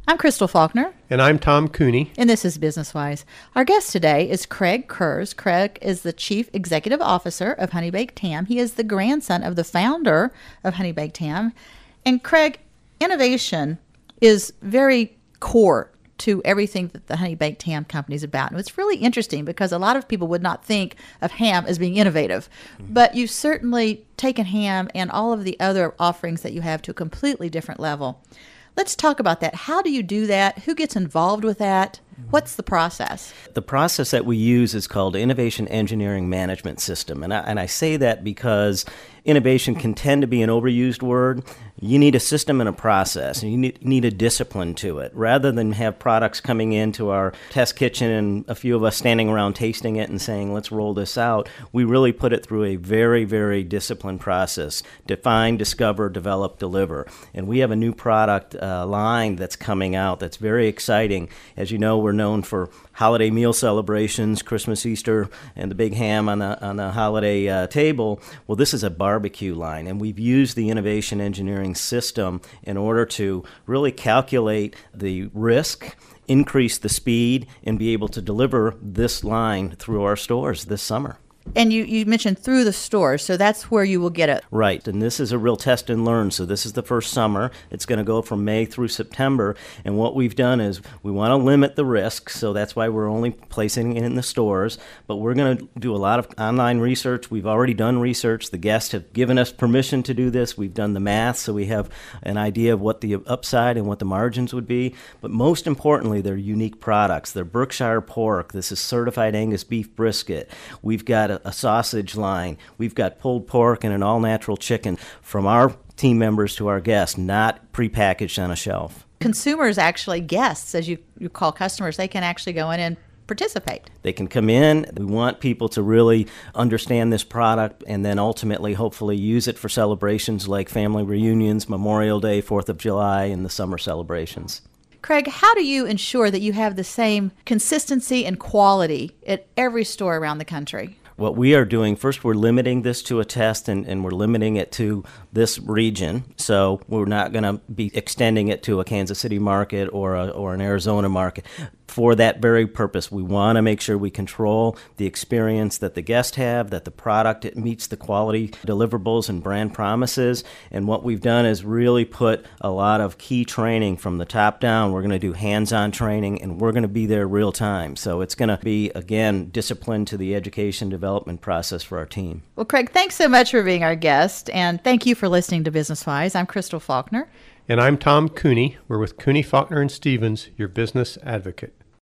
I'm Crystal Faulkner. And I'm Tom Cooney. And this is Business Wise. Our guest today is Craig Kurz. Craig is the Chief Executive Officer of Honey Baked Ham. He is the grandson of the founder of Honey Baked Ham. And Craig, innovation is very core to everything that the Honey Baked Ham company is about. And it's really interesting because a lot of people would not think of ham as being innovative. But you've certainly taken ham and all of the other offerings that you have to a completely different level. Let's talk about that. How do you do that? Who gets involved with that? What's the process? The process that we use is called Innovation Engineering Management System. And I say that because innovation can tend to be an overused word. You need a system and a process, and you need a discipline to it. Rather than have products coming into our test kitchen and a few of us standing around tasting it and saying, let's roll this out, we really put it through a very, very disciplined process. Define, discover, develop, deliver. And we have a new product line that's coming out that's very exciting. As you know, we're known for holiday meal celebrations, Christmas, Easter, and the big ham on the holiday table. Well, this is a barbecue line, and we've used the innovation engineering system in order to really calculate the risk, increase the speed, and be able to deliver this line through our stores this summer. And you mentioned through the stores, so that's where you will get it. Right, and this is a real test and learn. So this is the first summer. It's going to go from May through September. And what we've done is we want to limit the risk, so that's why we're only placing it in the stores. But we're going to do a lot of online research. We've already done research. The guests have given us permission to do this. We've done the math, so we have an idea of what the upside and what the margins would be. But most importantly, they're unique products. They're Berkshire pork. This is certified Angus beef brisket. We've got a sausage line. We've got pulled pork and an all-natural chicken from our team members to our guests, not prepackaged on a shelf. Consumers, actually guests, as you call customers, they can actually go in and participate. They can come in. We want people to really understand this product and then ultimately, hopefully, use it for celebrations like family reunions, Memorial Day, 4th of July, and the summer celebrations. Craig, how do you ensure that you have the same consistency and quality at every store around the country? What we are doing, first we're limiting this to a test and we're limiting it to this region. So we're not going to be extending it to a Kansas City market or an Arizona market. For that very purpose, we want to make sure we control the experience that the guests have, that the product it meets the quality deliverables and brand promises. And what we've done is really put a lot of key training from the top down. We're going to do hands-on training, and we're going to be there real time. So it's going to be, again, discipline to the education development process for our team. Well, Craig, thanks so much for being our guest, and thank you for listening to Business Wise. I'm Crystal Faulkner. And I'm Tom Cooney. We're with Cooney, Faulkner, and Stevens, your business advocate.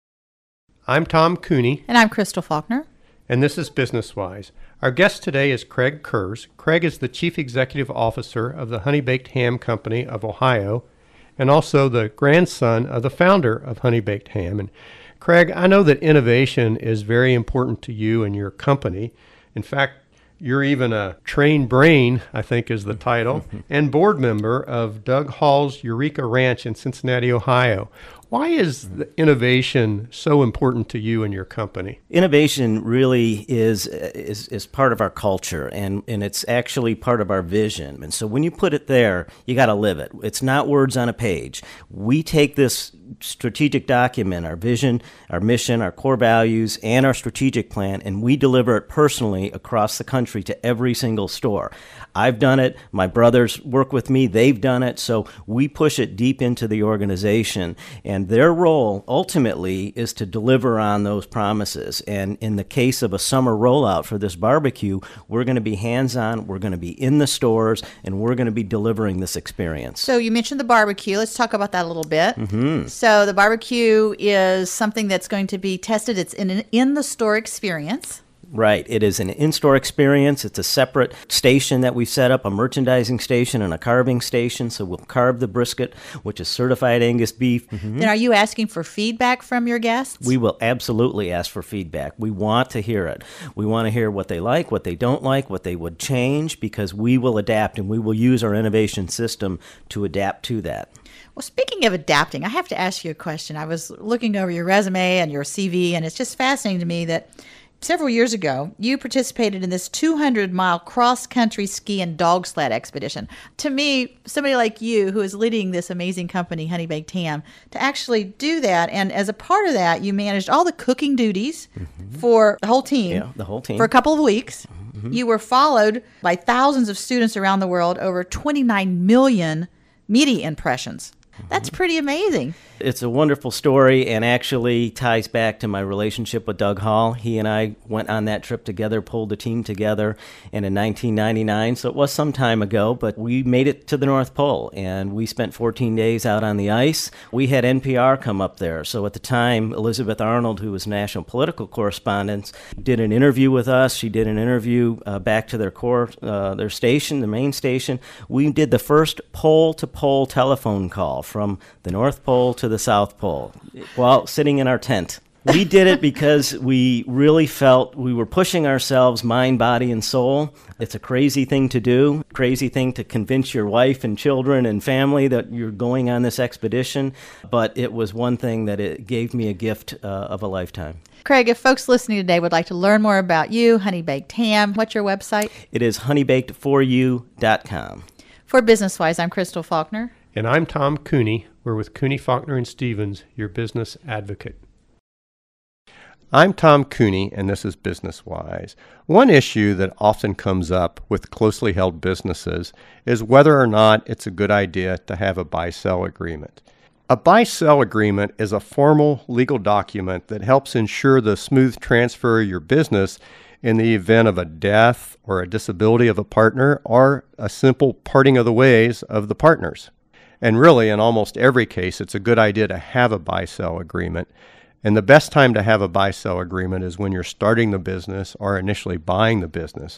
I'm Tom Cooney. And I'm Crystal Faulkner. And this is Business Wise. Our guest today is Craig Kurz. Craig is the Chief Executive Officer of the Honey Baked Ham Company of Ohio and also the grandson of the founder of Honey Baked Ham. And Craig, I know that innovation is very important to you and your company. In fact, you're even a trained brain, I think is the title, and board member of Doug Hall's Eureka Ranch in Cincinnati, Ohio. Why is the innovation so important to you and your company? Innovation really is part of our culture, and it's actually part of our vision. And so when you put it there, you got to live it. It's not words on a page. We take this strategic document, our vision, our mission, our core values, and our strategic plan, and we deliver it personally across the country to every single store. I've done it. My brothers work with me. They've done it. So we push it deep into the organization. And their role ultimately is to deliver on those promises. And in the case of a summer rollout for this barbecue, we're going to be hands-on, we're going to be in the stores, and we're going to be delivering this experience. So you mentioned the barbecue. Let's talk about that a little bit. So the barbecue is something that's going to be tested. It's an in-the-store experience. Right. It is an in-store experience. It's a separate station that we've set up, a merchandising station and a carving station. So we'll carve the brisket, which is certified Angus beef. Then are you asking for feedback from your guests? We will absolutely ask for feedback. We want to hear it. We want to hear what they like, what they don't like, what they would change, because we will adapt and we will use our innovation system to adapt to that. Well, speaking of adapting, I have to ask you a question. I was looking over your resume and your CV, and it's just fascinating to me that several years ago, you participated in this 200-mile cross-country ski and dog sled expedition. To me, somebody like you who is leading this amazing company, Honey Baked Ham, to actually do that, and as a part of that, you managed all the cooking duties for the whole team. Yeah, the whole team. For a couple of weeks. You were followed by thousands of students around the world, over 29 million media impressions. That's pretty amazing. It's a wonderful story and actually ties back to my relationship with Doug Hall. He and I went on that trip together, pulled the team together, and in 1999, so it was some time ago, but we made it to the North Pole, and we spent 14 days out on the ice. We had NPR come up there, so at the time, Elizabeth Arnold, who was national political correspondent, did an interview with us. She did an interview back to their station, the main station. We did the first pole-to-pole telephone call from the North Pole to the South Pole while sitting in our tent. We did it because we really felt we were pushing ourselves, mind, body, and soul. It's a crazy thing to do, crazy thing to convince your wife and children and family that you're going on this expedition, but it was one thing that it gave me a gift of a lifetime. Craig, if folks listening today would like to learn more about you, Honey Baked Ham, what's your website? It is honeybakedforyou.com. For Business Wise, I'm Crystal Faulkner. And I'm Tom Cooney. We're with Cooney, Faulkner, and Stevens, your business advocate. I'm Tom Cooney, and this is Business Wise. One issue that often comes up with closely held businesses is whether or not it's a good idea to have a buy-sell agreement. A buy-sell agreement is a formal legal document that helps ensure the smooth transfer of your business in the event of a death or a disability of a partner or a simple parting of the ways of the partners. And really, in almost every case, it's a good idea to have a buy-sell agreement. And the best time to have a buy-sell agreement is when you're starting the business or initially buying the business.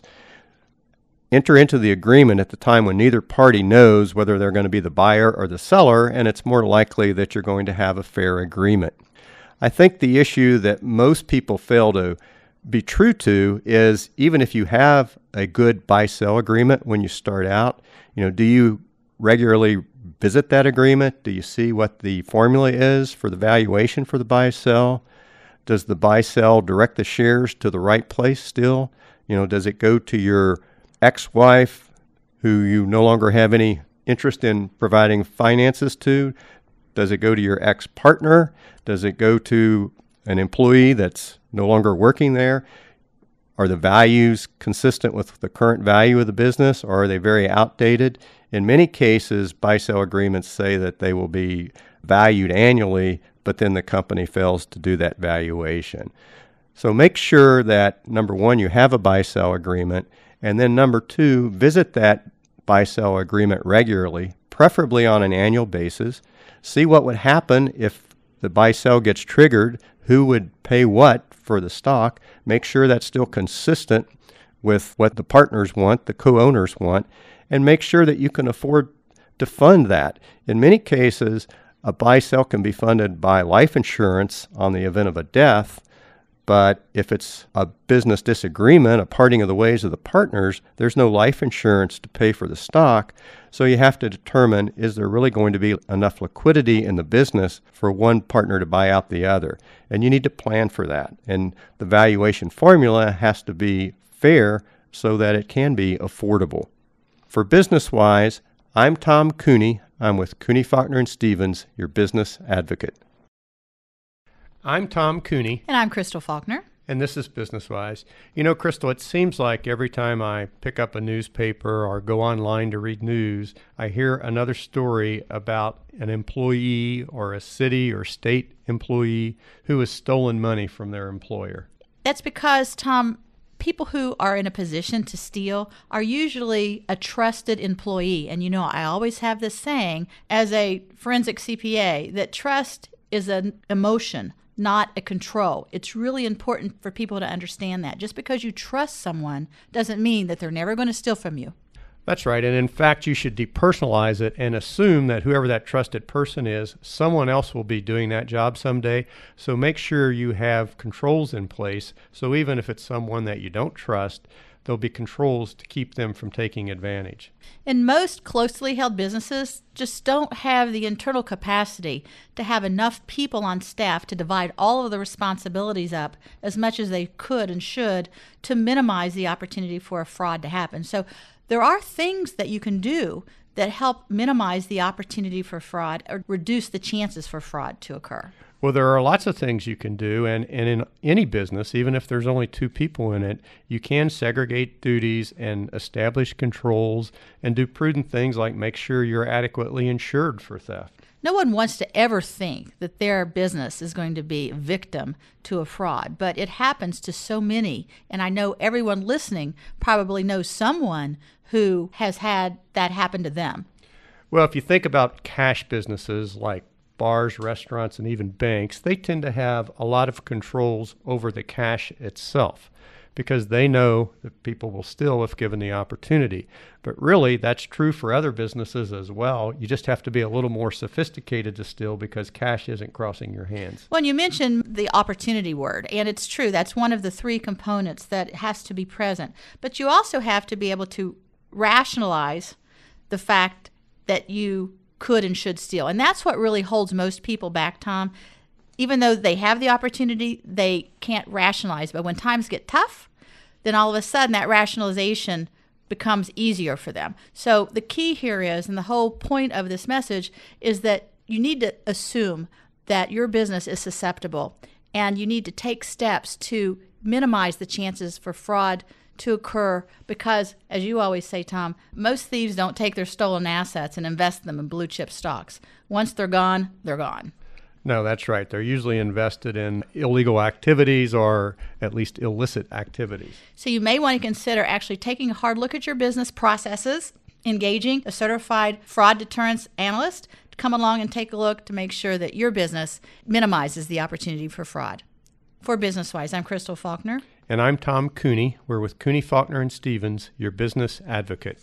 Enter into the agreement at the time when neither party knows whether they're going to be the buyer or the seller, and it's more likely that you're going to have a fair agreement. I think the issue that most people fail to be true to is even if you have a good buy-sell agreement when you start out, do you regularly visit that agreement? Do you see what the formula is for the valuation for the buy-sell? Does the buy-sell direct the shares to the right place still? Does it go to your ex-wife who you no longer have any interest in providing finances to? Does it go to your ex-partner? Does it go to an employee that's no longer working there? Are the values consistent with the current value of the business, or are they very outdated? In many cases, buy-sell agreements say that they will be valued annually, but then the company fails to do that valuation. So make sure that, number one, you have a buy-sell agreement, and then number two, visit that buy-sell agreement regularly, preferably on an annual basis. See what would happen if the buy-sell gets triggered, who would pay what for the stock. Make sure that's still consistent with what the partners want, the co-owners want, and make sure that you can afford to fund that. In many cases, a buy-sell can be funded by life insurance on the event of a death, but if it's a business disagreement, a parting of the ways of the partners, there's no life insurance to pay for the stock. So you have to determine, is there really going to be enough liquidity in the business for one partner to buy out the other? And you need to plan for that. And the valuation formula has to be fair so that it can be affordable. For Business Wise, I'm Tom Cooney. I'm with Cooney, Faulkner, and Stevens, your business advocate. I'm Tom Cooney. And I'm Crystal Faulkner. And this is Business Wise. Crystal, it seems like every time I pick up a newspaper or go online to read news, I hear another story about an employee or a city or state employee who has stolen money from their employer. That's because, Tom, people who are in a position to steal are usually a trusted employee. And I always have this saying as a forensic CPA that trust is an emotion, not a control. It's really important for people to understand that. Just because you trust someone doesn't mean that they're never going to steal from you. That's right. And in fact, you should depersonalize it and assume that whoever that trusted person is, someone else will be doing that job someday. So make sure you have controls in place. So even if it's someone that you don't trust, there'll be controls to keep them from taking advantage. And most closely held businesses just don't have the internal capacity to have enough people on staff to divide all of the responsibilities up as much as they could and should to minimize the opportunity for a fraud to happen. So there are things that you can do that help minimize the opportunity for fraud or reduce the chances for fraud to occur. Well, there are lots of things you can do, and in any business, even if there's only 2 people in it, you can segregate duties and establish controls and do prudent things like make sure you're adequately insured for theft. No one wants to ever think that their business is going to be a victim to a fraud, but it happens to so many, and I know everyone listening probably knows someone who has had that happen to them. Well, if you think about cash businesses like bars, restaurants, and even banks, they tend to have a lot of controls over the cash itself because they know that people will steal if given the opportunity. But really, that's true for other businesses as well. You just have to be a little more sophisticated to steal because cash isn't crossing your hands. Well, you mentioned the opportunity word, and it's true. That's one of the 3 components that has to be present. But you also have to be able to rationalize the fact that you could and should steal. And that's what really holds most people back, Tom. Even though they have the opportunity, they can't rationalize. But when times get tough, then all of a sudden that rationalization becomes easier for them. So the key here is, and the whole point of this message is that you need to assume that your business is susceptible and you need to take steps to minimize the chances for fraud to occur because, as you always say, Tom, most thieves don't take their stolen assets and invest them in blue chip stocks. Once they're gone, they're gone. No, that's right. They're usually invested in illegal activities or at least illicit activities. So you may want to consider actually taking a hard look at your business processes, engaging a certified fraud deterrence analyst to come along and take a look to make sure that your business minimizes the opportunity for fraud. For BusinessWise, I'm Crystal Faulkner. And I'm Tom Cooney. We're with Cooney, Faulkner, and Stevens, your business advocate.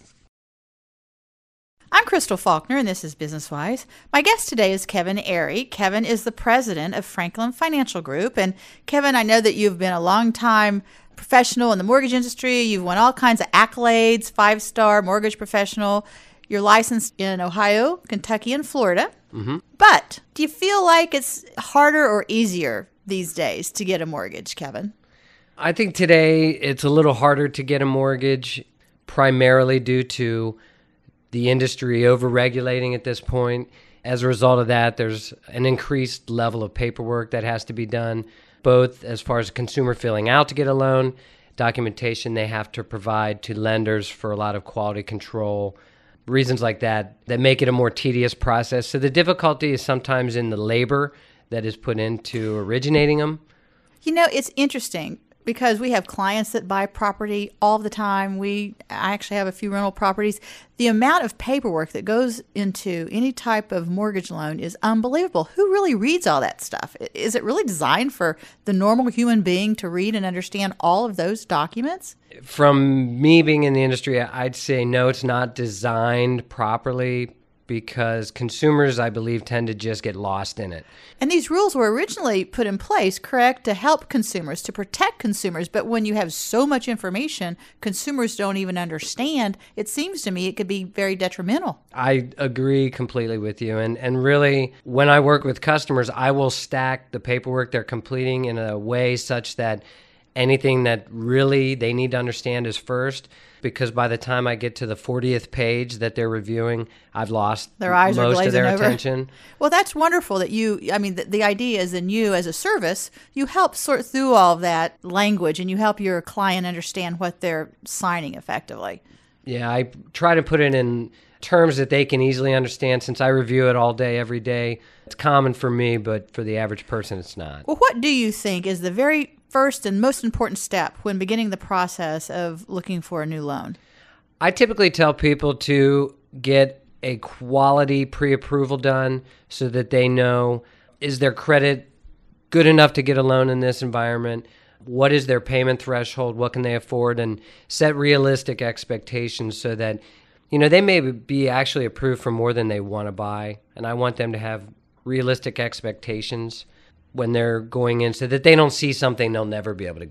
I'm Crystal Faulkner, and this is BusinessWise. My guest today is Kevin Airy. Kevin is the president of Franklin Financial Group. And Kevin, I know that you've been a long-time professional in the mortgage industry. You've won all kinds of accolades, 5-star mortgage professional. You're licensed in Ohio, Kentucky, and Florida. Mm-hmm. But do you feel like it's harder or easier these days to get a mortgage, Kevin? I think today it's a little harder to get a mortgage, primarily due to the industry over-regulating at this point. As a result of that, there's an increased level of paperwork that has to be done, both as far as the consumer filling out to get a loan, documentation they have to provide to lenders for a lot of quality control, reasons like that make it a more tedious process. So the difficulty is sometimes in the labor that is put into originating them. You know, it's interesting because we have clients that buy property all the time. I actually have a few rental properties. The amount of paperwork that goes into any type of mortgage loan is unbelievable. Who really reads all that stuff? Is it really designed for the normal human being to read and understand all of those documents? From me being in the industry, I'd say no, it's not designed properly because consumers, I believe, tend to just get lost in it. And these rules were originally put in place, correct, to help consumers, to protect consumers. But when you have so much information, consumers don't even understand. It seems to me it could be very detrimental. I agree completely with you. And really, when I work with customers, I will stack the paperwork they're completing in a way such that anything that really they need to understand is first, because by the time I get to the 40th page that they're reviewing, I've lost their eyes most of their over. attention. Well, that's wonderful that the idea is in you as a service, you help sort through all of that language and you help your client understand what they're signing effectively. Yeah, I try to put it in terms that they can easily understand since I review it all day, every day. It's common for me, but for the average person, it's not. Well, what do you think is the very first and most important step when beginning the process of looking for a new loan? I typically tell people to get a quality pre-approval done so that they know, is their credit good enough to get a loan in this environment? What is their payment threshold? What can they afford? And set realistic expectations so that, they may be actually approved for more than they want to buy. And I want them to have realistic expectations when they're going in so that they don't see something they'll never be able to get.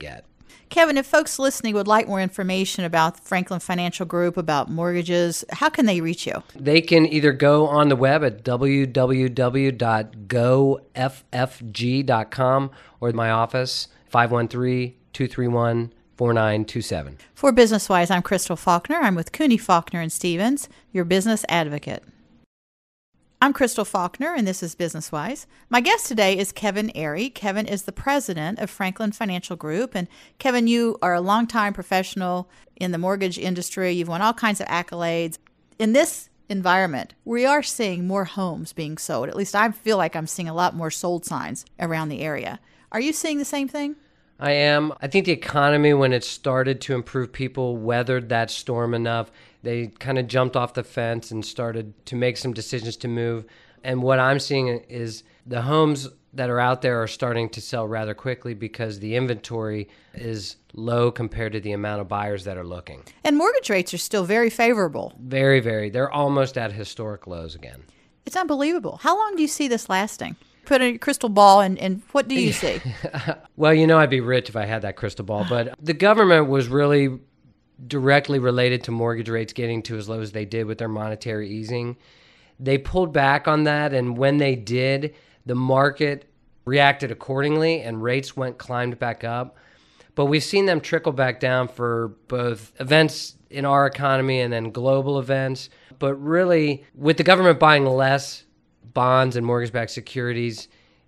Kevin, if folks listening would like more information about Franklin Financial Group, about mortgages, how can they reach you? They can either go on the web at www.goffg.com or my office, 513-231-4927. For Business Wise, I'm Crystal Faulkner. I'm with Cooney Faulkner and Stevens, your business advocate. I'm Crystal Faulkner, and this is Business Wise. My guest today is Kevin Airy. Kevin is the president of Franklin Financial Group. And Kevin, you are a longtime professional in the mortgage industry. You've won all kinds of accolades. In this environment, we are seeing more homes being sold. At least I feel like I'm seeing a lot more sold signs around the area. Are you seeing the same thing? I am. I think the economy, when it started to improve, people weathered that storm enough. They kind of jumped off the fence and started to make some decisions to move. And what I'm seeing is the homes that are out there are starting to sell rather quickly because the inventory is low compared to the amount of buyers that are looking. And mortgage rates are still very favorable. Very, very. They're almost at historic lows again. It's unbelievable. How long do you see this lasting? Put in your crystal ball and what do you see? Well, I'd be rich if I had that crystal ball. But the government was really directly related to mortgage rates getting to as low as they did with their monetary easing. They pulled back on that, and when they did, the market reacted accordingly and rates climbed back up. But we've seen them trickle back down for both events in our economy and then global events. But really, with the government buying less bonds and mortgage-backed securities,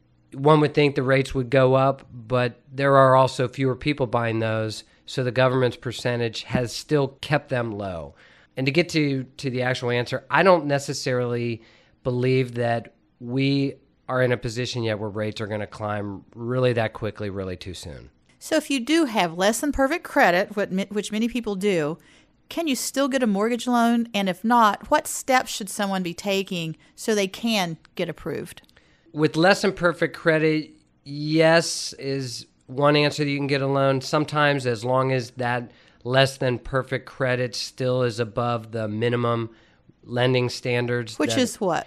one would think the rates would go up, but there are also fewer people buying those, so the government's percentage has still kept them low. And to get to the actual answer, I don't necessarily believe that we are in a position yet where rates are going to climb really that quickly, really too soon. So if you do have less than perfect credit, which many people do, can you still get a mortgage loan? And if not, what steps should someone be taking so they can get approved? With less than perfect credit, yes is one answer that you can get a loan. Sometimes, as long as that less than perfect credit still is above the minimum lending standards. Which is what?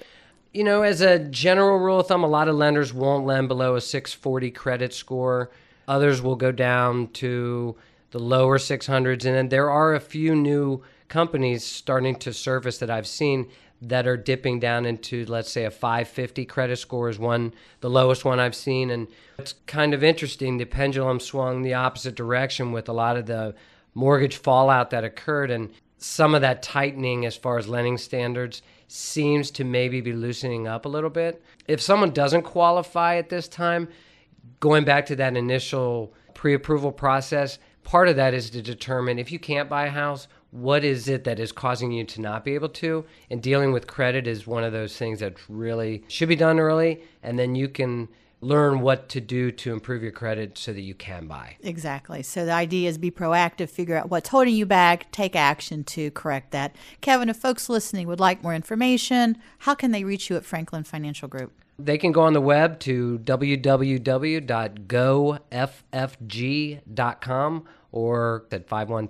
As a general rule of thumb, a lot of lenders won't lend below a 640 credit score. Others will go down to the lower 600s. And then there are a few new companies starting to surface that I've seen that are dipping down into, let's say, a 550 credit score is the lowest one I've seen. And it's kind of interesting. The pendulum swung the opposite direction with a lot of the mortgage fallout that occurred. And some of that tightening as far as lending standards seems to maybe be loosening up a little bit. If someone doesn't qualify at this time, going back to that initial pre-approval process, part of that is to determine if you can't buy a house, what is it that is causing you to not be able to? And dealing with credit is one of those things that really should be done early, and then you can learn what to do to improve your credit so that you can buy. Exactly. So the idea is be proactive, figure out what's holding you back, take action to correct that. Kevin, if folks listening would like more information, how can they reach you at Franklin Financial Group? They can go on the web to www.goffg.com or at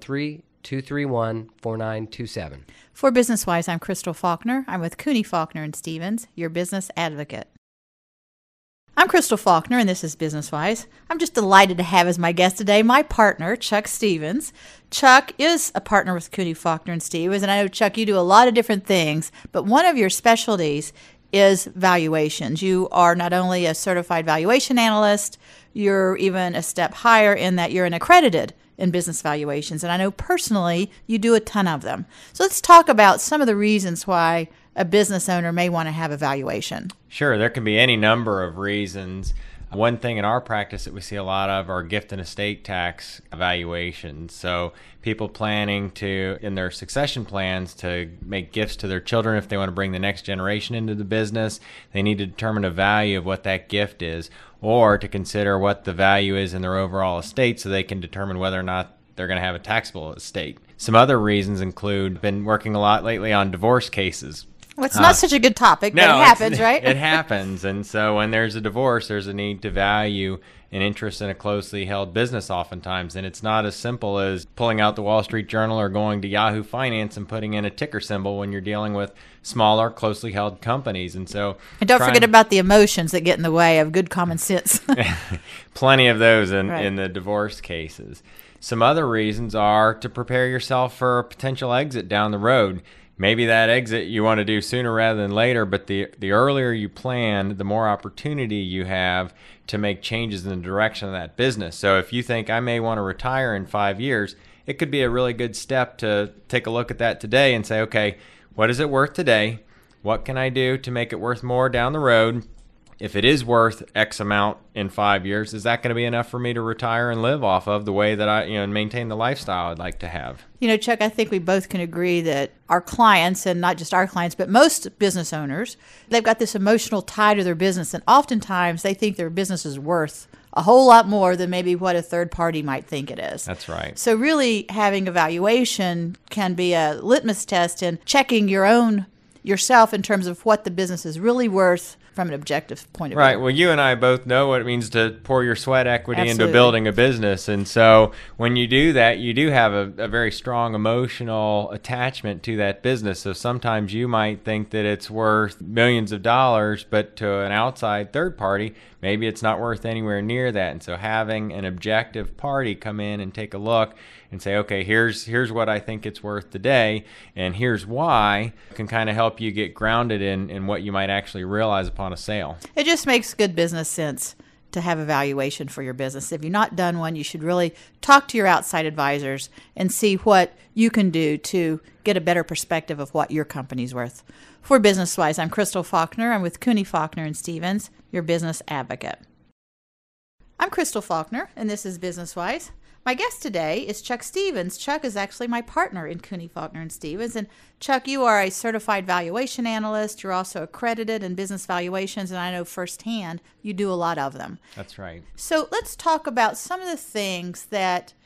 513-231-4927. For Business Wise, I'm Crystal Faulkner. I'm with Cooney Faulkner and Stevens, your business advocate. I'm Crystal Faulkner, and this is Business Wise. I'm just delighted to have as my guest today my partner, Chuck Stevens. Chuck is a partner with Cooney Faulkner and Stevens, and I know, Chuck, you do a lot of different things, but one of your specialties is valuations. You are not only a certified valuation analyst, you're even a step higher in that you're an accredited in business valuations. And I know personally you do a ton of them. So let's talk about some of the reasons why a business owner may want to have a valuation. Sure, there can be any number of reasons. One thing in our practice that we see a lot of are gift and estate tax evaluations. So people planning to, in their succession plans, to make gifts to their children if they want to bring the next generation into the business, they need to determine a value of what that gift is, or to consider what the value is in their overall estate so they can determine whether or not they're going to have a taxable estate. Some other reasons include, been working a lot lately on divorce cases. Well, it's not such a good topic, but it happens, right? It happens. And so when there's a divorce, there's a need to value an interest in a closely held business oftentimes. And it's not as simple as pulling out the Wall Street Journal or going to Yahoo Finance and putting in a ticker symbol when you're dealing with smaller, closely held companies. And so, and don't forget about the emotions that get in the way of good common sense. Plenty of those in the divorce cases. Some other reasons are to prepare yourself for a potential exit down the road. Maybe that exit you want to do sooner rather than later, but the earlier you plan, the more opportunity you have to make changes in the direction of that business. So if you think I may want to retire in 5 years, it could be a really good step to take a look at that today and say, okay, what is it worth today? What can I do to make it worth more down the road? If it is worth X amount in 5 years, is that going to be enough for me to retire and live off of the way that I, and maintain the lifestyle I'd like to have? Chuck, I think we both can agree that our clients, and not just our clients, but most business owners, they've got this emotional tie to their business. And oftentimes they think their business is worth a whole lot more than maybe what a third party might think it is. That's right. So really having a valuation can be a litmus test in checking yourself in terms of what the business is really worth from an objective point of view. Right. Well, you and I both know what it means to pour your sweat equity Absolutely. into building a business. And so when you do that, you do have a very strong emotional attachment to that business. So sometimes you might think that it's worth millions of dollars, but to an outside third party, maybe it's not worth anywhere near that. And so having an objective party come in and take a look and say, okay, here's what I think it's worth today, and here's why, can kind of help you get grounded in what you might actually realize upon a sale. It just makes good business sense to have a valuation for your business. If you've not done one, you should really talk to your outside advisors and see what you can do to get a better perspective of what your company's worth. For Business Wise, I'm Crystal Faulkner. I'm with Cooney Faulkner and Stevens, your business advocate. I'm Crystal Faulkner, and this is Business Wise. My guest today is Chuck Stevens. Chuck is actually my partner in Cooney Faulkner and Stevens. And Chuck, you are a certified valuation analyst. You're also accredited in business valuations, and I know firsthand you do a lot of them. That's right. So let's talk about some of the things that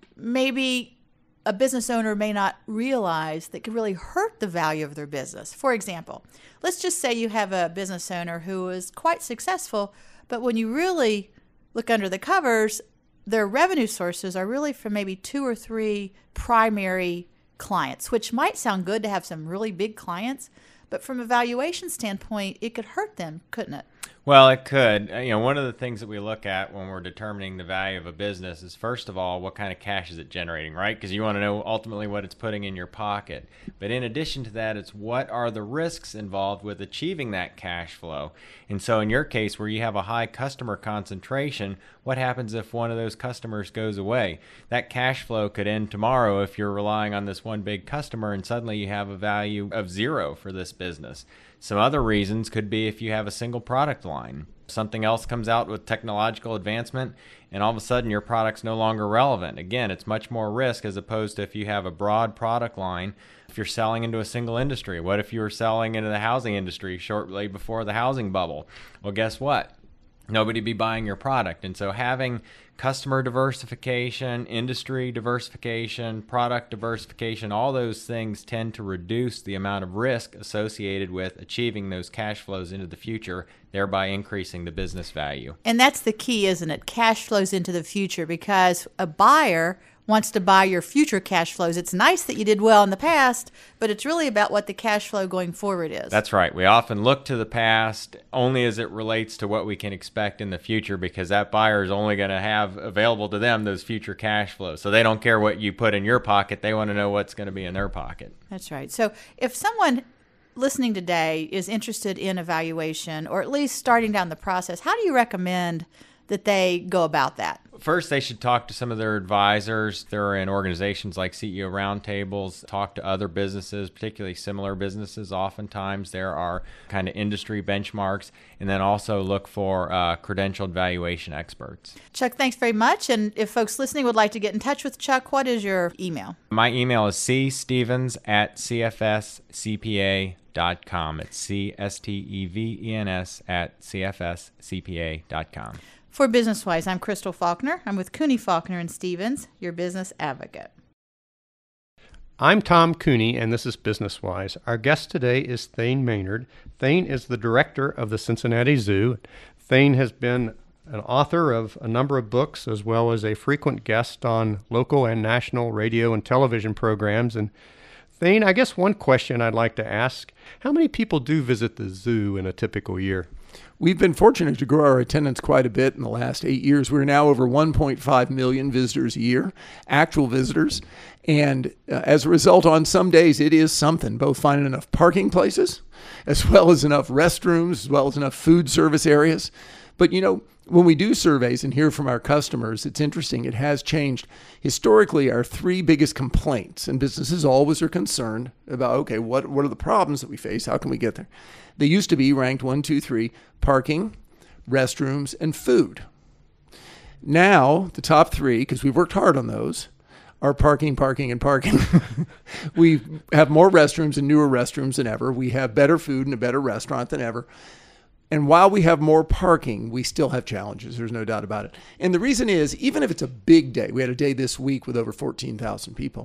maybe a business owner may not realize that could really hurt the value of their business. For example, let's just say you have a business owner who is quite successful, but when you really look under the covers, their revenue sources are really from maybe 2 or 3 primary clients, which might sound good to have some really big clients, but from a valuation standpoint, it could hurt them, couldn't it? Well, it could. One of the things that we look at when we're determining the value of a business is, first of all, what kind of cash is it generating, right? Because you want to know ultimately what it's putting in your pocket. But in addition to that, it's what are the risks involved with achieving that cash flow. And so in your case, where you have a high customer concentration, what happens if one of those customers goes away? That cash flow could end tomorrow if you're relying on this one big customer, and suddenly you have a value of 0 for this business. Some other reasons could be if you have a single product line. Something else comes out with technological advancement, and all of a sudden your product's no longer relevant. Again, it's much more risk as opposed to if you have a broad product line. If you're selling into a single industry, what if you were selling into the housing industry shortly before the housing bubble? Well, guess what? Nobody be buying your product. And so having customer diversification, industry diversification, product diversification, all those things tend to reduce the amount of risk associated with achieving those cash flows into the future, thereby increasing the business value. And that's the key, isn't it? Cash flows into the future, because a buyer wants to buy your future cash flows. It's nice that you did well in the past, but it's really about what the cash flow going forward is. That's right. We often look to the past only as it relates to what we can expect in the future, because that buyer is only going to have available to them those future cash flows. So they don't care what you put in your pocket. They want to know what's going to be in their pocket. That's right. So if someone listening today is interested in evaluation, or at least starting down the process, how do you recommend that they go about that? First, they should talk to some of their advisors. They're in organizations like CEO roundtables, talk to other businesses, particularly similar businesses. Oftentimes there are kind of industry benchmarks, and then also look for credentialed valuation experts. Chuck, thanks very much. And if folks listening would like to get in touch with Chuck, what is your email? My email is cstevens@cfscpa.com. It's cstevens@cfscpa.com. For Business Wise, I'm Crystal Faulkner. I'm with Cooney Faulkner and Stevens, your business advocate. I'm Tom Cooney, and this is Business Wise. Our guest today is Thane Maynard. Thane is the director of the Cincinnati Zoo. Thane has been an author of a number of books, as well as a frequent guest on local and national radio and television programs. And Thane, I guess one question I'd like to ask, how many people do visit the zoo in a typical year? We've been fortunate to grow our attendance quite a bit in the last 8 years. We're now over 1.5 million visitors a year, actual visitors. And as a result, on some days, it is something, both finding enough parking places, as well as enough restrooms, as well as enough food service areas. But, when we do surveys and hear from our customers, it's interesting. It has changed. Historically, our three biggest complaints, and businesses always are concerned about, okay, what are the problems that we face? How can we get there? They used to be ranked 1, 2, 3, parking, restrooms, and food. Now, the top three, because we've worked hard on those, are parking, and parking. We have more restrooms and newer restrooms than ever. We have better food and a better restaurant than ever. And while we have more parking, we still have challenges. There's no doubt about it. And the reason is, even if it's a big day, we had a day this week with over 14,000 people,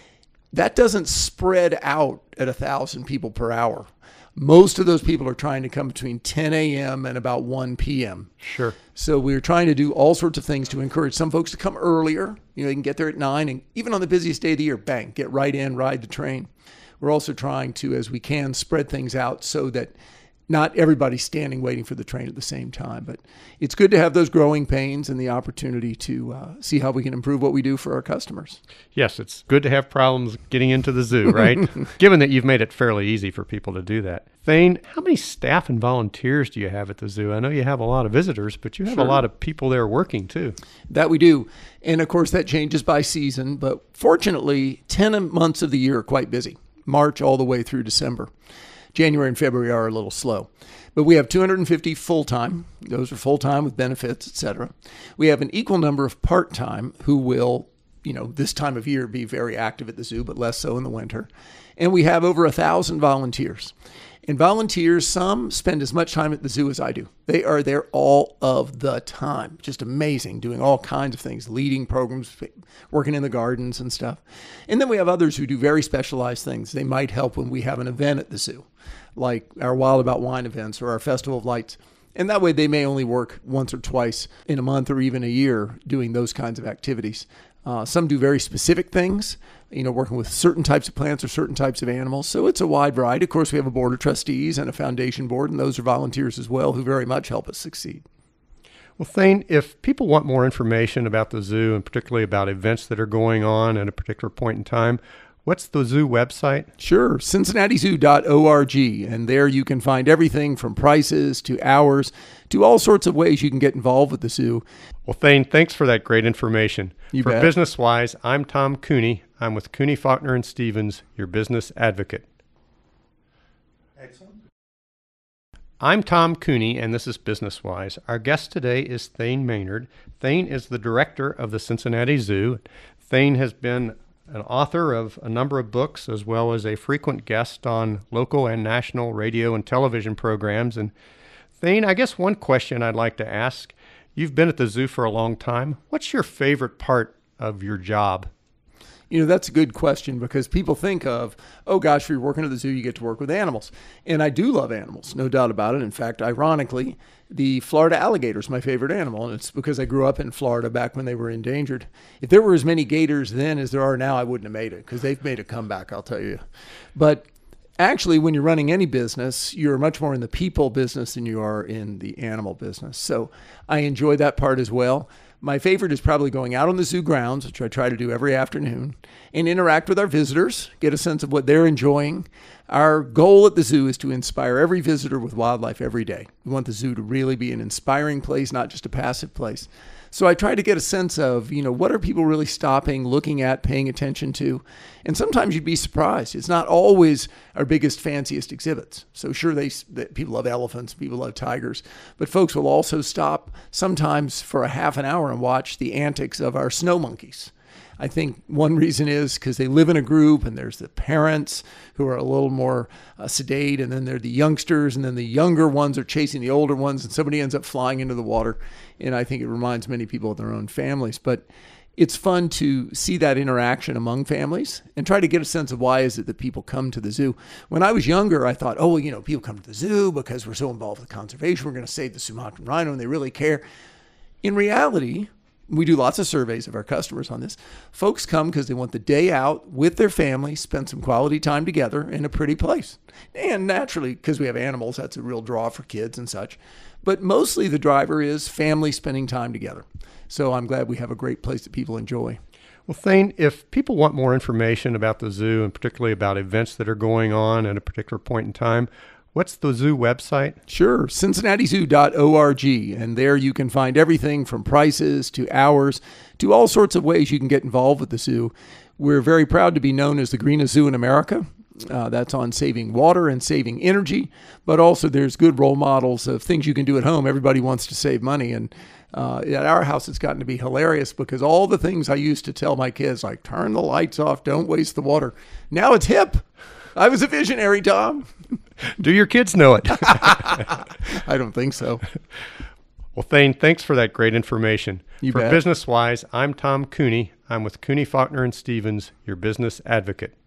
that doesn't spread out at 1,000 people per hour. Most of those people are trying to come between 10 a.m. and about 1 p.m. Sure. So we're trying to do all sorts of things to encourage some folks to come earlier. They can get there at 9, and even on the busiest day of the year, bang, get right in, ride the train. We're also trying to, as we can, spread things out so that not everybody's standing waiting for the train at the same time. But it's good to have those growing pains and the opportunity to see how we can improve what we do for our customers. Yes, it's good to have problems getting into the zoo, right? Given that you've made it fairly easy for people to do that. Thane, how many staff and volunteers do you have at the zoo? I know you have a lot of visitors, but you have a lot of people there working too. That we do. And of course, that changes by season. But fortunately, 10 months of the year are quite busy, March all the way through December. January and February are a little slow. But we have 250 full-time. Those are full-time with benefits, et cetera. We have an equal number of part-time who will, this time of year be very active at the zoo, but less so in the winter. And we have over 1,000 volunteers. And volunteers, some spend as much time at the zoo as I do. They are there all of the time. Just amazing, doing all kinds of things, leading programs, working in the gardens and stuff. And then we have others who do very specialized things. They might help when we have an event at the zoo, like our Wild About Wine events or our Festival of Lights. And that way they may only work once or twice in a month or even a year doing those kinds of activities. Some do very specific things, working with certain types of plants or certain types of animals. So it's a wide variety. Of course, we have a board of trustees and a foundation board, and those are volunteers as well who very much help us succeed. Well, Thane, if people want more information about the zoo and particularly about events that are going on at a particular point in time, what's the zoo website? Sure, cincinnatizoo.org, and there you can find everything from prices to hours to all sorts of ways you can get involved with the zoo. Well, Thane, thanks for that great information. You for bet. Business Wise, I'm Tom Cooney. I'm with Cooney, Faulkner & Stevens, your business advocate. Excellent. I'm Tom Cooney, and this is Business Wise. Our guest today is Thane Maynard. Thane is the director of the Cincinnati Zoo. Thane has been an author of a number of books, as well as a frequent guest on local and national radio and television programs. And Thane, I guess one question I'd like to ask, you've been at the zoo for a long time. What's your favorite part of your job? That's a good question because people think of, oh gosh, if you're working at the zoo, you get to work with animals. And I do love animals, no doubt about it. In fact, ironically, the Florida alligator is my favorite animal. And it's because I grew up in Florida back when they were endangered. If there were as many gators then as there are now, I wouldn't have made it because they've made a comeback, I'll tell you. But actually, when you're running any business, you're much more in the people business than you are in the animal business. So I enjoy that part as well. My favorite is probably going out on the zoo grounds, which I try to do every afternoon, and interact with our visitors, get a sense of what they're enjoying. Our goal at the zoo is to inspire every visitor with wildlife every day. We want the zoo to really be an inspiring place, not just a passive place. So I try to get a sense of, what are people really stopping, looking at, paying attention to? And sometimes you'd be surprised. It's not always our biggest, fanciest exhibits. So sure, people love elephants, people love tigers, but folks will also stop sometimes for a half an hour and watch the antics of our snow monkeys. I think one reason is because they live in a group and there's the parents who are a little more sedate, and then there are the youngsters, and then the younger ones are chasing the older ones, and somebody ends up flying into the water. And I think it reminds many people of their own families. But it's fun to see that interaction among families and try to get a sense of why is it that people come to the zoo. When I was younger, I thought, oh, well, people come to the zoo because we're so involved with conservation. We're going to save the Sumatran rhino and they really care. In reality, we do lots of surveys of our customers on this. Folks come because they want the day out with their family, spend some quality time together in a pretty place. And naturally, because we have animals, that's a real draw for kids and such. But mostly the driver is family spending time together. So I'm glad we have a great place that people enjoy. Well, Thane, if people want more information about the zoo and particularly about events that are going on at a particular point in time, what's the zoo website? Sure, cincinnatizoo.org. And there you can find everything from prices to hours to all sorts of ways you can get involved with the zoo. We're very proud to be known as the greenest zoo in America. That's on saving water and saving energy, but also there's good role models of things you can do at home. Everybody wants to save money. And at our house, it's gotten to be hilarious because all the things I used to tell my kids, like turn the lights off, don't waste the water. Now it's hip. I was a visionary, Tom. Do your kids know it? I don't think so. Well, Thane, thanks for that great information. You for bet. Business Wise, I'm Tom Cooney. I'm with Cooney, Faulkner & Stevens, your business advocate.